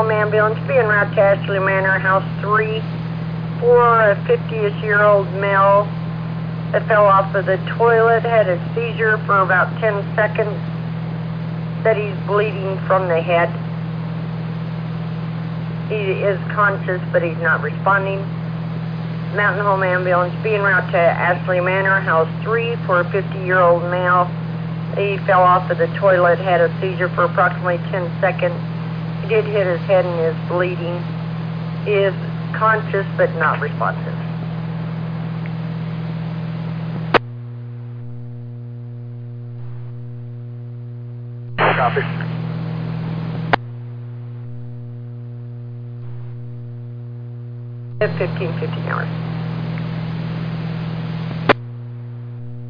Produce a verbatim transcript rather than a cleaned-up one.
Home ambulance, be en route to Ashley Manor, house three, for a fifty-ish-year-old male that fell off of the toilet, had a seizure for about ten seconds, that he's bleeding from the head. He is conscious, but he's not responding. Mountain Home ambulance, be en route to Ashley Manor, house three, for a fifty-year-old male. He fell off of the toilet, had a seizure for approximately ten seconds. He did hit his head and is bleeding. He is conscious, but not responsive. Copy. At fifteen fifteen hours.